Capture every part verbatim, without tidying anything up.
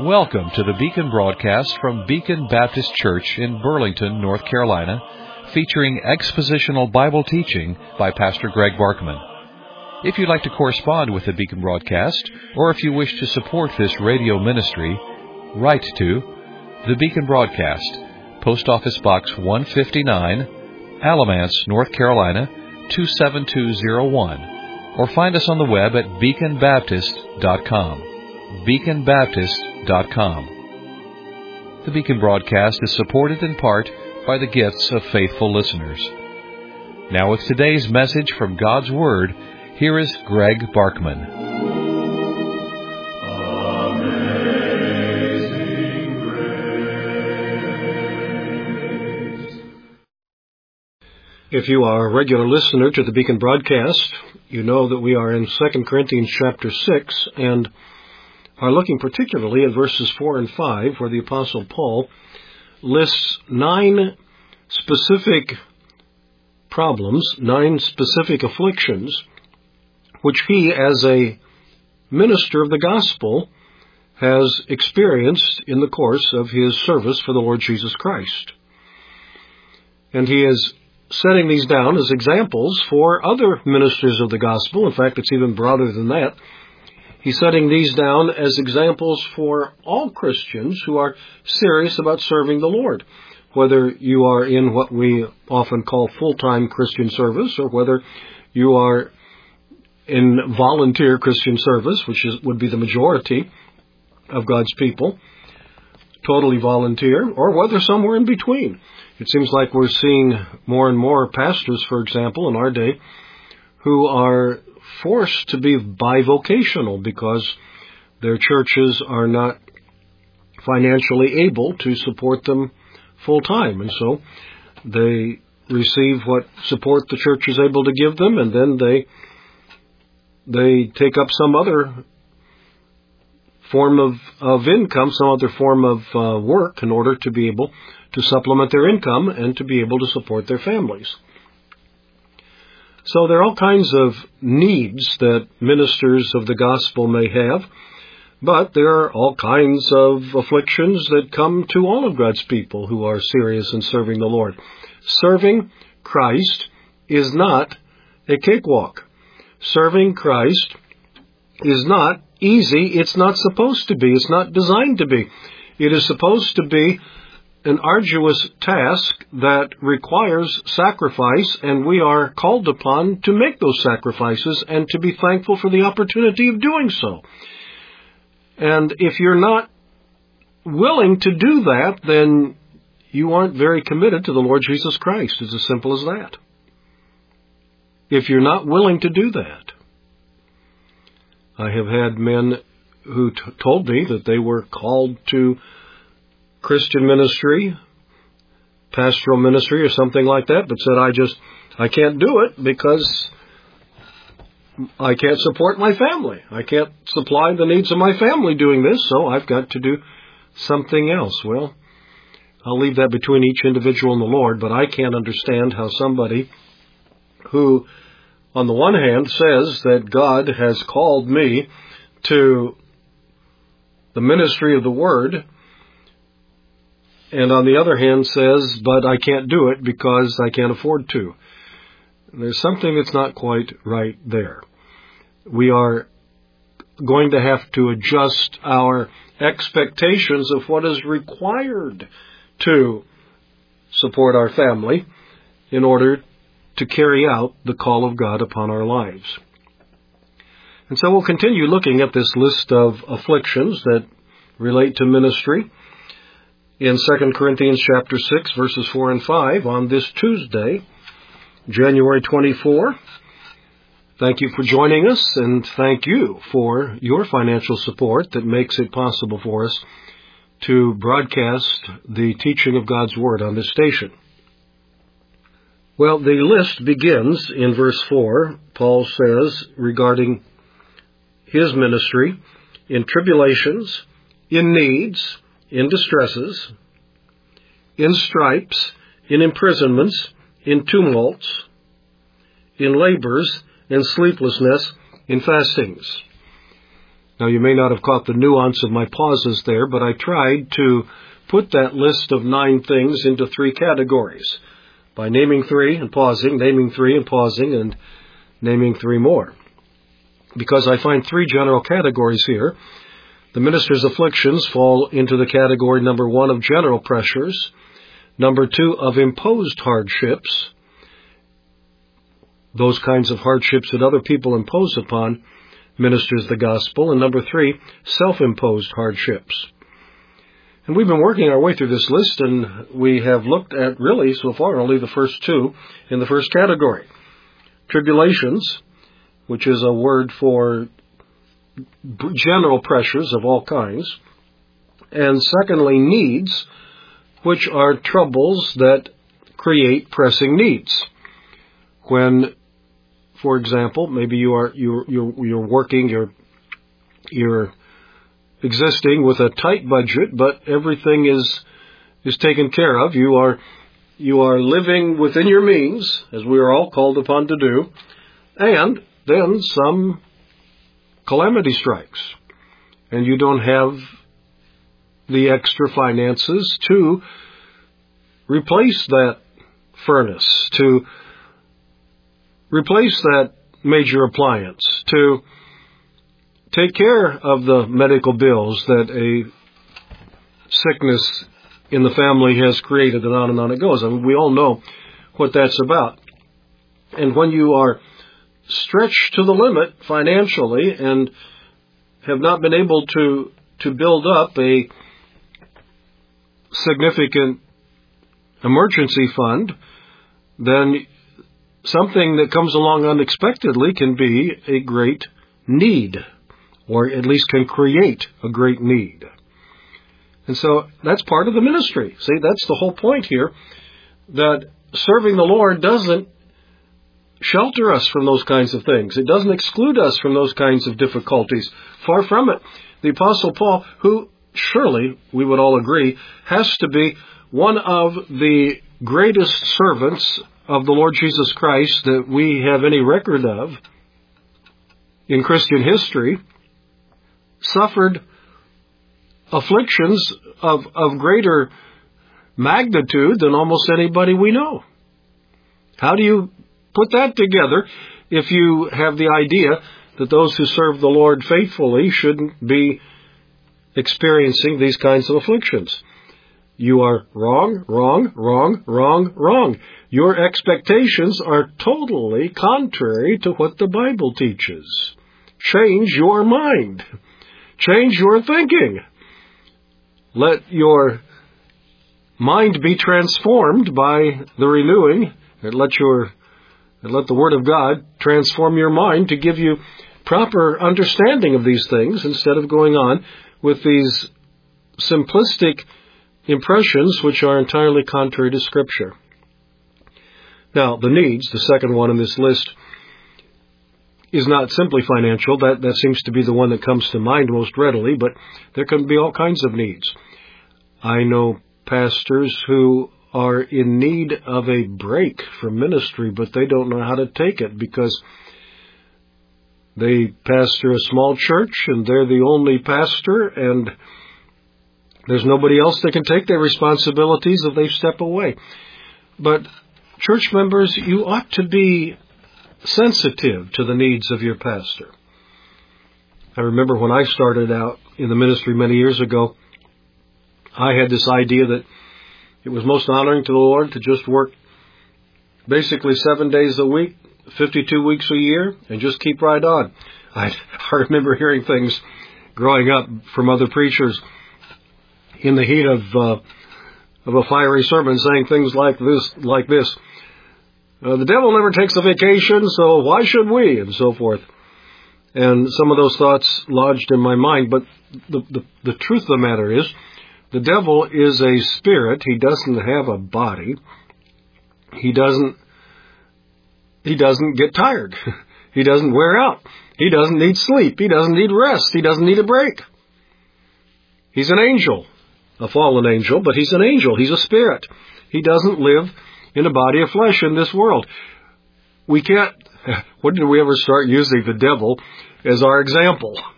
Welcome to the Beacon broadcast from Beacon Baptist Church in Burlington, North Carolina, featuring expositional Bible teaching by Pastor Greg Barkman. If you'd like to correspond with the Beacon broadcast, or if you wish to support this radio ministry, write to the Beacon Broadcast, Post Office Box one fifty-nine, Alamance, North Carolina, two seven two zero one, or find us on the web at beacon baptist dot com. beacon baptist dot com. The Beacon broadcast is supported in part by the gifts of faithful listeners. Now with today's message from God's Word, here is Greg Barkman. Amazing Grace. If you are a regular listener to the Beacon broadcast, you know that we are in Second Corinthians chapter six, and are looking particularly at verses four and five, where the Apostle Paul lists nine specific problems, nine specific afflictions, which he, as a minister of the gospel, has experienced in the course of his service for the Lord Jesus Christ. And he is setting these down as examples for other ministers of the gospel. In fact, it's even broader than that. He's setting these down as examples for all Christians who are serious about serving the Lord, whether you are in what we often call full-time Christian service, or whether you are in volunteer Christian service, which is, would be the majority of God's people, totally volunteer, or whether somewhere in between. It seems like we're seeing more and more pastors, for example, in our day, who are forced to be bivocational because their churches are not financially able to support them full time. And so they receive what support the church is able to give them, and then they they take up some other form of, of income, some other form of uh, work in order to be able to supplement their income and to be able to support their families. So there are all kinds of needs that ministers of the gospel may have, but there are all kinds of afflictions that come to all of God's people who are serious in serving the Lord. Serving Christ is not a cakewalk. Serving Christ is not easy. It's not supposed to be. It's not designed to be. It is supposed to be an arduous task that requires sacrifice, and we are called upon to make those sacrifices and to be thankful for the opportunity of doing so. And if you're not willing to do that, then you aren't very committed to the Lord Jesus Christ. It's as simple as that. If you're not willing to do that. I have had men who t- told me that they were called to Christian ministry, pastoral ministry, or something like that, but said, I just, I can't do it because I can't support my family. I can't supply the needs of my family doing this, so I've got to do something else. Well, I'll leave that between each individual and the Lord, but I can't understand how somebody who, on the one hand, says that God has called me to the ministry of the Word, and on the other hand says, but I can't do it because I can't afford to. There's something that's not quite right there. We are going to have to adjust our expectations of what is required to support our family in order to carry out the call of God upon our lives. And so we'll continue looking at this list of afflictions that relate to ministry in Second Corinthians chapter six, verses four and five, on this Tuesday, January twenty-fourth. Thank you for joining us, and thank you for your financial support that makes it possible for us to broadcast the teaching of God's Word on this station. Well, the list begins in verse four. Paul says regarding his ministry, in tribulations, in needs, in distresses, in stripes, in imprisonments, in tumults, in labors, in sleeplessness, in fastings. Now, you may not have caught the nuance of my pauses there, but I tried to put that list of nine things into three categories, by naming three and pausing, naming three and pausing, and naming three more. Because I find three general categories here. The minister's afflictions fall into the category number one of general pressures, number two of imposed hardships, those kinds of hardships that other people impose upon ministers of the gospel, and number three, self-imposed hardships. And we've been working our way through this list, and we have looked at really so far only the first two in the first category. Tribulations, which is a word for general pressures of all kinds, and secondly, needs, which are troubles that create pressing needs. When, for example, maybe you are you're you're, you're working, you're you're existing with a tight budget, but everything is is taken care of. You are you are living within your means, as we are all called upon to do, and then some calamity strikes, and you don't have the extra finances to replace that furnace, to replace that major appliance, to take care of the medical bills that a sickness in the family has created, and on and on it goes. I mean, we all know what that's about. And when you are stretched to the limit financially and have not been able to to build up a significant emergency fund, then something that comes along unexpectedly can be a great need, or at least can create a great need. And so that's part of the ministry. See, that's the whole point here, that serving the Lord doesn't shelter us from those kinds of things. It doesn't exclude us from those kinds of difficulties. Far from it. The Apostle Paul, who surely, we would all agree, has to be one of the greatest servants of the Lord Jesus Christ that we have any record of in Christian history, suffered afflictions of, of greater magnitude than almost anybody we know. How do you put that together if you have the idea that those who serve the Lord faithfully shouldn't be experiencing these kinds of afflictions? You are wrong, wrong, wrong, wrong, wrong. Your expectations are totally contrary to what the Bible teaches. Change your mind. Change your thinking. Let your mind be transformed by the renewing, and let your and let the Word of God transform your mind to give you proper understanding of these things, instead of going on with these simplistic impressions which are entirely contrary to Scripture. Now, the needs, the second one in this list, is not simply financial. That, that seems to be the one that comes to mind most readily, but there can be all kinds of needs. I know pastors who are in need of a break from ministry, but they don't know how to take it because they pastor a small church and they're the only pastor, and there's nobody else that can take their responsibilities if they step away. But church members, you ought to be sensitive to the needs of your pastor. I remember when I started out in the ministry many years ago, I had this idea that it was most honoring to the Lord to just work basically seven days a week, fifty-two weeks a year, and just keep right on. I, I remember hearing things growing up from other preachers in the heat of uh, of a fiery sermon, saying things like this, like this. Uh, the devil never takes a vacation, so why should we? And so forth. And some of those thoughts lodged in my mind, but the, the, the truth of the matter is, the devil is a spirit. He doesn't have a body. He doesn't, he doesn't get tired. He doesn't wear out. He doesn't need sleep. He doesn't need rest. He doesn't need a break. He's an angel, a fallen angel, but he's an angel. He's a spirit. He doesn't live in a body of flesh in this world. We can't, when did we ever start using the devil as our example?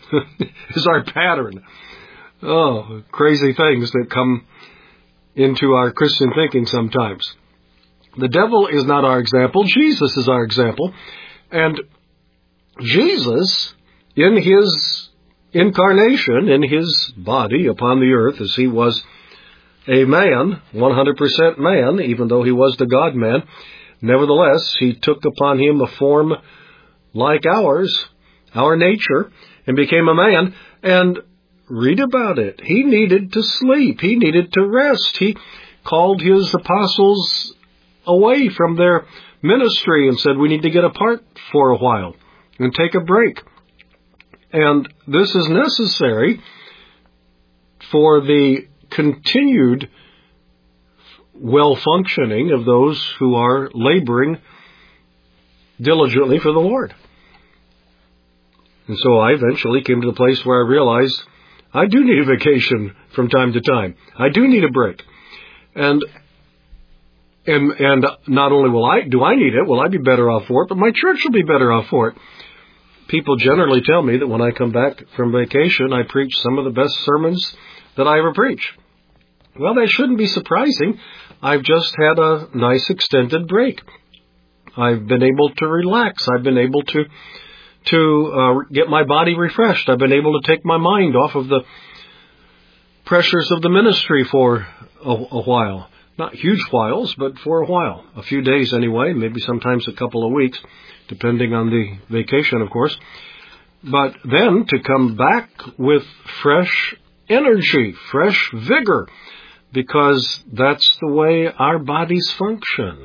is our pattern. Oh, crazy things that come into our Christian thinking sometimes. The devil is not our example. Jesus is our example. And Jesus, in his incarnation, in his body upon the earth, as he was a man, one hundred percent man, even though he was the God-man, nevertheless, he took upon him a form like ours, our nature, and became a man. And read about it. He needed to sleep. He needed to rest. He called his apostles away from their ministry and said, we need to get apart for a while and take a break. And this is necessary for the continued well-functioning of those who are laboring diligently for the Lord. And so I eventually came to the place where I realized I do need a vacation from time to time. I do need a break. And and and not only will I do I need it, will I be better off for it, but my church will be better off for it. People generally tell me that when I come back from vacation, I preach some of the best sermons that I ever preach. Well, that shouldn't be surprising. I've just had a nice extended break. I've been able to relax. I've been able to to uh, get my body refreshed. I've been able to take my mind off of the pressures of the ministry for a, a while. Not huge whiles, but for a while. A few days anyway, maybe sometimes a couple of weeks, depending on the vacation, of course. But then to come back with fresh energy, fresh vigor, because that's the way our bodies function.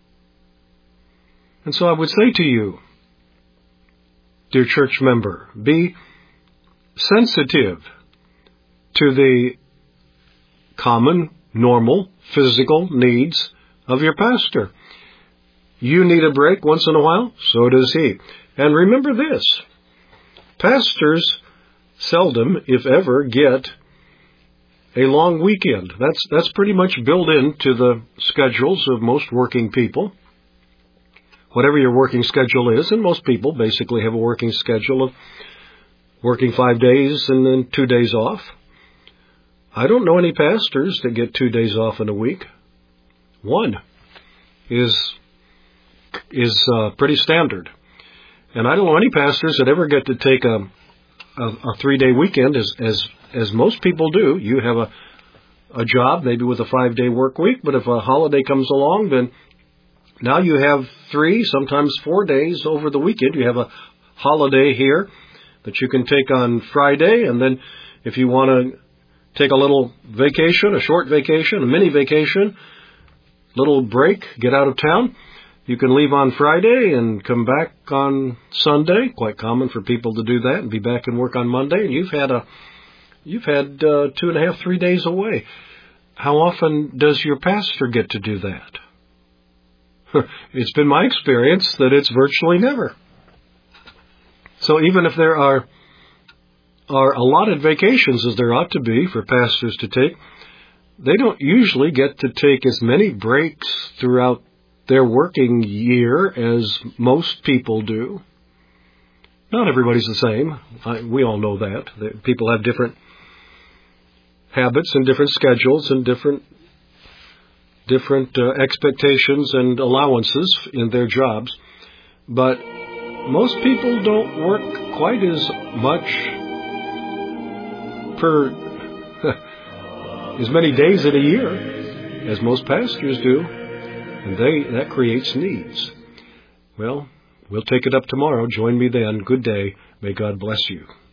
And so I would say to you, dear church member, be sensitive to the common, normal, physical needs of your pastor. You need a break once in a while, so does he. And remember this, pastors seldom, if ever, get a long weekend. That's that's pretty much built into the schedules of most working people. Whatever your working schedule is, and most people basically have a working schedule of working five days and then two days off. I don't know any pastors that get two days off in a week. One is is uh, pretty standard. And I don't know any pastors that ever get to take a a, a three-day weekend as, as as most people do. You have a a job, maybe with a five-day work week, but if a holiday comes along, then now you have three, sometimes four days over the weekend. You have a holiday here that you can take on Friday, and then if you want to take a little vacation, a short vacation, a mini vacation, little break, get out of town, you can leave on Friday and come back on Sunday. Quite common for people to do that and be back and work on Monday. And you've had a, you've had uh, two and a half, three days away. How often does your pastor get to do that? It's been my experience that it's virtually never. So even if there are are allotted vacations as there ought to be for pastors to take, they don't usually get to take as many breaks throughout their working year as most people do. Not everybody's the same. I, we all know that. that. People have different habits and different schedules and different different uh, expectations and allowances in their jobs. But most people don't work quite as much per as many days in a year as most pastors do, and they that creates needs. Well, we'll take it up tomorrow. Join me then. Good day. May God bless you.